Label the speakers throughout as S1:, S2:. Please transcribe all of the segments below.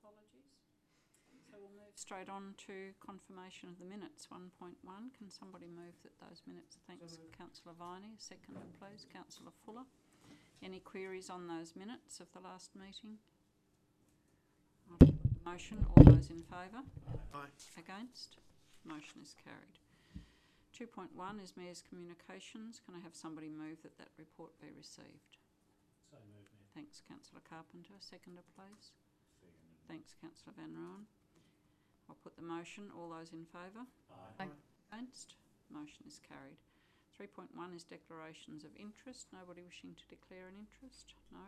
S1: apologies. So we'll move straight on to confirmation of the minutes. 1.1. Can somebody move that those minutes? Thanks, Councillor Viney. Seconder, please. Councillor Fuller. Any queries on those minutes of the last meeting? I'll put the motion. All those in favour?
S2: Aye.
S1: Against? Motion is carried. 2.1 is Mayor's Communications. Can I have somebody move that that report be received?
S3: So moved, Mayor.
S1: Thanks, Councillor Carpenter. Seconder, please.
S3: Seconded.
S1: Thanks, Councillor Van Rooyen. I'll put the motion. All those in favour?
S3: Aye.
S1: Against? Motion is carried. 3.1 is declarations of interest. Nobody wishing to declare an interest? No.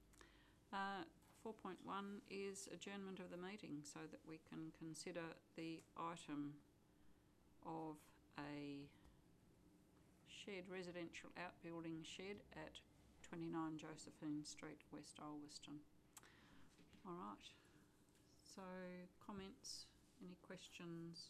S1: 4.1 is adjournment of the meeting so that we can consider the item of a shared residential outbuilding shed at 29 Josephine Street, West Ulverston. All right. So, comments? Any questions?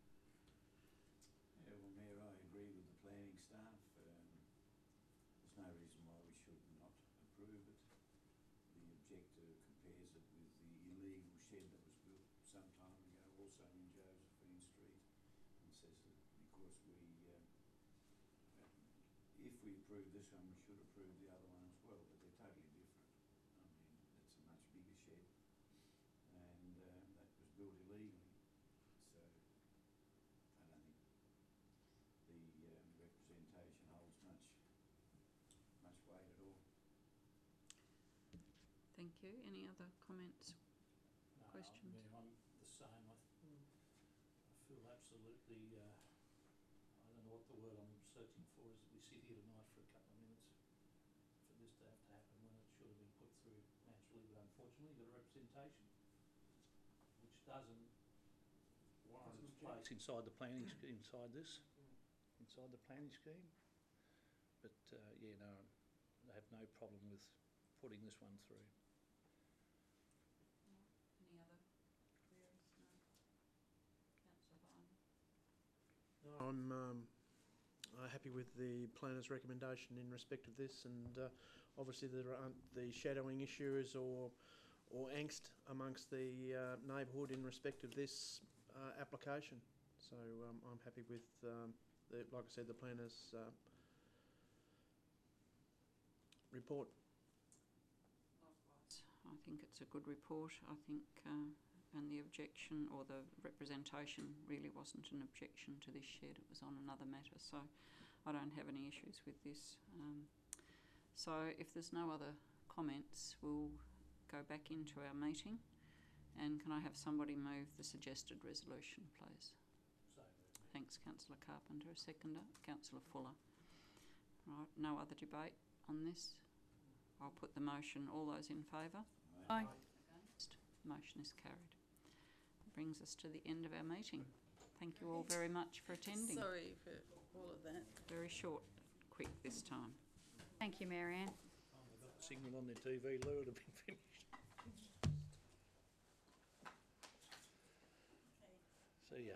S4: Yeah, well, Mayor, I agree with the planning staff. There's no reason why we should not approve it. The objector compares it with the illegal shed that was built some time ago, also in Josephine Street, and says that because if we approve this one, we should approve the other one as well, but they're totally different. I mean, it's a much bigger shed, and that was built illegally. So I don't think the representation holds much weight at all.
S1: Thank you. Any other comments?
S3: No,
S1: Questions?
S3: Mayor, I'm the same. I feel absolutely, I don't know what the word I'm searching for is, that we sit here tonight for a couple of minutes for this to have to happen when it should have been put through naturally, but unfortunately you've got a representation which doesn't warrant its place inside the planning inside the planning scheme. But yeah, no, I have no problem with putting this one through.
S1: Any other queries? No. Councillor Viney.
S2: I'm happy with the planner's recommendation in respect of this, and obviously there aren't the shadowing issues or angst amongst the neighbourhood in respect of this application. So I'm happy with, like I said, the planner's report.
S1: Likewise, I think it's a good report. I think, and the objection or the representation really wasn't an objection to this shed. It was on another matter, so I don't have any issues with this. So if there's no other comments, we'll go back into our meeting. And can I have somebody move the suggested resolution, please?
S3: So moved.
S1: Thanks, Councillor Carpenter. A seconder, Councillor Fuller. Right, no other debate on this. I'll put the motion. All those in favour?
S4: Aye.
S1: Against? Motion is carried. Brings us to the end of our meeting. Thank you all very much for attending.
S5: Sorry for all of that.
S1: Very short, quick this time.
S6: Thank you, Marianne.
S3: Time they got the signal on their TV, Lou would have been finished.